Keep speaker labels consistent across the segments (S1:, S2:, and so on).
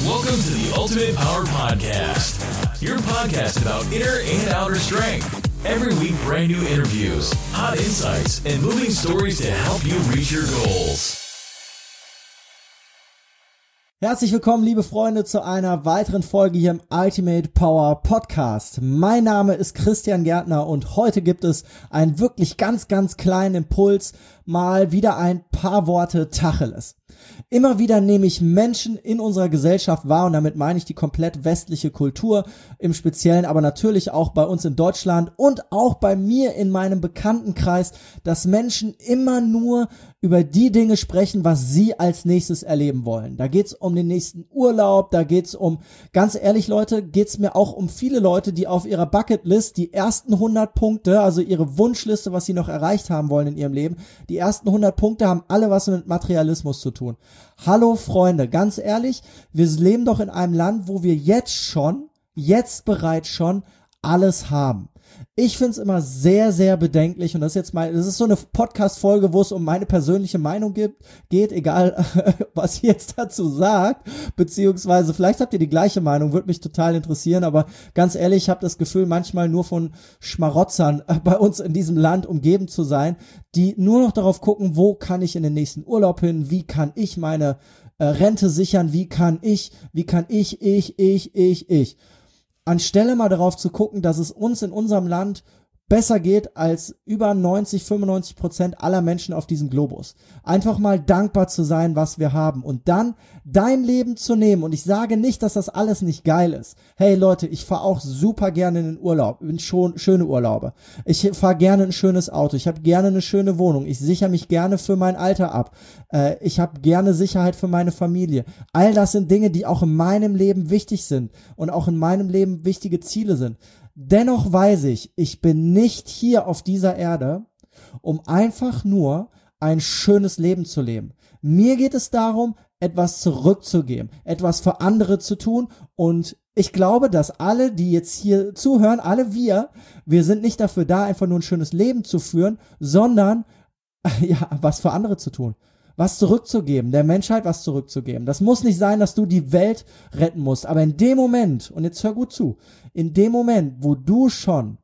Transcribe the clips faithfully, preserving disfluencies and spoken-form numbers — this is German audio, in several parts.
S1: Welcome to the Ultimate Power Podcast, your podcast about inner and outer strength. Every week, brand new interviews, hot insights, and moving stories to help you reach your goals.
S2: Herzlich willkommen, liebe Freunde, zu einer weiteren Folge hier im Ultimate Power Podcast. Mein Name ist Christian Gärtner und heute gibt es einen wirklich ganz, ganz kleinen Impuls, mal wieder ein paar Worte Tacheles. Immer wieder nehme ich Menschen in unserer Gesellschaft wahr und damit meine ich die komplett westliche Kultur im Speziellen, aber natürlich auch bei uns in Deutschland und auch bei mir in meinem Bekanntenkreis, dass Menschen immer nur über die Dinge sprechen, was sie als nächstes erleben wollen. Da geht's um den nächsten Urlaub, da geht's um, ganz ehrlich Leute, geht's mir auch um viele Leute, die auf ihrer Bucketlist die ersten hundert Punkte, also ihre Wunschliste, was sie noch erreicht haben wollen in ihrem Leben, die ersten hundert Punkte haben alle was mit Materialismus zu tun. Hallo Freunde, ganz ehrlich, wir leben doch in einem Land, wo wir jetzt schon, jetzt bereits schon alles haben. Ich finde es immer sehr, sehr bedenklich und das ist jetzt mal, das ist so eine Podcast-Folge, wo es um meine persönliche Meinung gibt, geht, egal was ihr jetzt dazu sagt, beziehungsweise vielleicht habt ihr die gleiche Meinung, würde mich total interessieren, aber ganz ehrlich, ich habe das Gefühl, manchmal nur von Schmarotzern bei uns in diesem Land umgeben zu sein, die nur noch darauf gucken, wo kann ich in den nächsten Urlaub hin, wie kann ich meine äh, Rente sichern, wie kann ich, wie kann ich, ich, ich, ich, ich. Anstelle mal darauf zu gucken, dass es uns in unserem Land besser geht als über neunzig, fünfundneunzig Prozent aller Menschen auf diesem Globus. Einfach mal dankbar zu sein, was wir haben und dann dein Leben zu nehmen. Und ich sage nicht, dass das alles nicht geil ist. Hey Leute, ich fahre auch super gerne in den Urlaub, in schon schöne Urlaube. Ich fahre gerne ein schönes Auto, ich habe gerne eine schöne Wohnung, ich sichere mich gerne für mein Alter ab. Äh, ich habe gerne Sicherheit für meine Familie. All das sind Dinge, die auch in meinem Leben wichtig sind und auch in meinem Leben wichtige Ziele sind. Dennoch weiß ich, ich bin nicht hier auf dieser Erde, um einfach nur ein schönes Leben zu leben. Mir geht es darum, etwas zurückzugeben, etwas für andere zu tun und ich glaube, dass alle, die jetzt hier zuhören, alle wir, wir sind nicht dafür da, einfach nur ein schönes Leben zu führen, sondern ja, was für andere zu tun. Was zurückzugeben, der Menschheit was zurückzugeben. Das muss nicht sein, dass du die Welt retten musst, aber in dem Moment, und jetzt hör gut zu, in dem Moment, wo du schon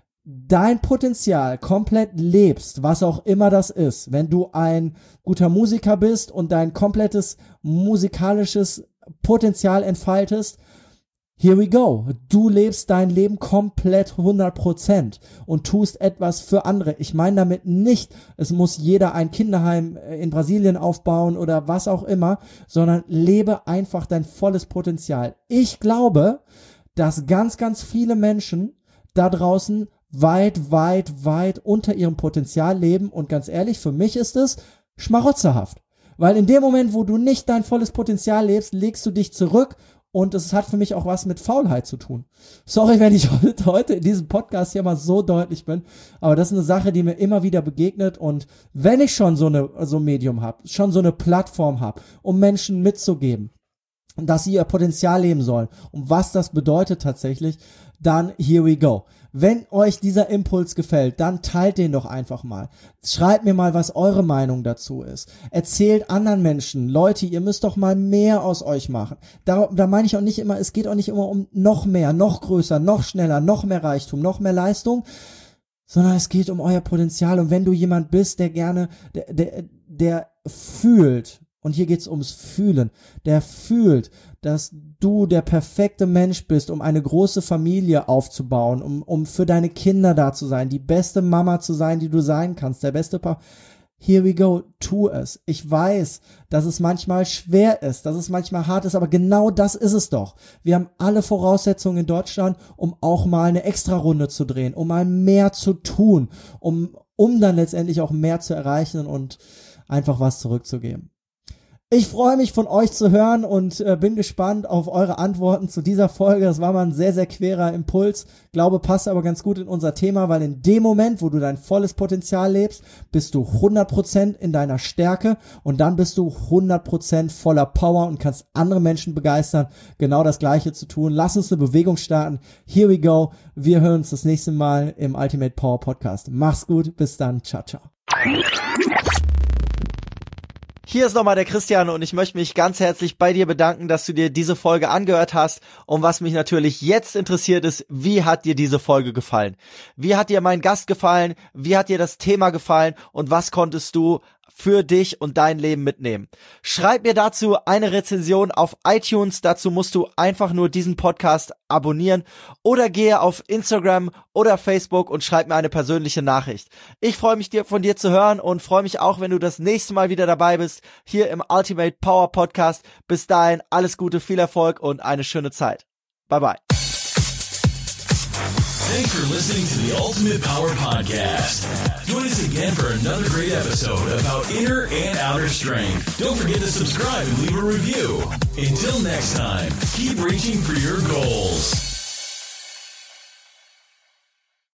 S2: dein Potenzial komplett lebst, was auch immer das ist, wenn du ein guter Musiker bist und dein komplettes musikalisches Potenzial entfaltest, here we go. Du lebst dein Leben komplett hundert Prozent und tust etwas für andere. Ich meine damit nicht, es muss jeder ein Kinderheim in Brasilien aufbauen oder was auch immer, sondern lebe einfach dein volles Potenzial. Ich glaube, dass ganz, ganz viele Menschen da draußen weit, weit, weit unter ihrem Potenzial leben und ganz ehrlich, für mich ist es schmarotzerhaft. Weil in dem Moment, wo du nicht dein volles Potenzial lebst, legst du dich zurück. Und es hat für mich auch was mit Faulheit zu tun. Sorry, wenn ich heute in diesem Podcast hier mal so deutlich bin, aber das ist eine Sache, die mir immer wieder begegnet. Und wenn ich schon so eine so ein Medium habe, schon so eine Plattform habe, um Menschen mitzugeben, dass sie ihr Potenzial leben sollen und was das bedeutet tatsächlich, dann here we go. Wenn euch dieser Impuls gefällt, dann teilt den doch einfach mal. Schreibt mir mal, was eure Meinung dazu ist. Erzählt anderen Menschen, Leute, ihr müsst doch mal mehr aus euch machen. Da, da meine ich auch nicht immer, es geht auch nicht immer um noch mehr, noch größer, noch schneller, noch mehr Reichtum, noch mehr Leistung, sondern es geht um euer Potenzial. Und wenn du jemand bist, der gerne, der, der, der fühlt, und hier geht's ums Fühlen, der fühlt, dass du der perfekte Mensch bist, um eine große Familie aufzubauen, um, um für deine Kinder da zu sein, die beste Mama zu sein, die du sein kannst, der beste Papa. Here we go, tu es. Ich weiß, dass es manchmal schwer ist, dass es manchmal hart ist, aber genau das ist es doch. Wir haben alle Voraussetzungen in Deutschland, um auch mal eine Extra-Runde zu drehen, um mal mehr zu tun, um, um dann letztendlich auch mehr zu erreichen und einfach was zurückzugeben. Ich freue mich, von euch zu hören und äh, bin gespannt auf eure Antworten zu dieser Folge. Das war mal ein sehr, sehr querer Impuls. Glaube, passt aber ganz gut in unser Thema, weil in dem Moment, wo du dein volles Potenzial lebst, bist du hundert Prozent in deiner Stärke und dann bist du hundert Prozent voller Power und kannst andere Menschen begeistern, genau das Gleiche zu tun. Lass uns eine Bewegung starten. Here we go. Wir hören uns das nächste Mal im Ultimate Power Podcast. Mach's gut. Bis dann. Ciao, ciao. Hier ist nochmal der Christian und ich möchte mich ganz herzlich bei dir bedanken, dass du dir diese Folge angehört hast. Und was mich natürlich jetzt interessiert ist, wie hat dir diese Folge gefallen? Wie hat dir mein Gast gefallen? Wie hat dir das Thema gefallen? Und was konntest du für dich und dein Leben mitnehmen? Schreib mir dazu eine Rezension auf iTunes. Dazu musst du einfach nur diesen Podcast abonnieren oder gehe auf Instagram oder Facebook und schreib mir eine persönliche Nachricht. Ich freue mich, dir von dir zu hören und freue mich auch, wenn du das nächste Mal wieder dabei bist, hier im Ultimate Power Podcast. Bis dahin, alles Gute, viel Erfolg und eine schöne Zeit. Bye bye.
S1: Thanks for listening to the Ultimate Power Podcast. Join us again for another great episode about inner and outer strength. Don't forget to subscribe and leave a review. Until next time, keep reaching for your goals.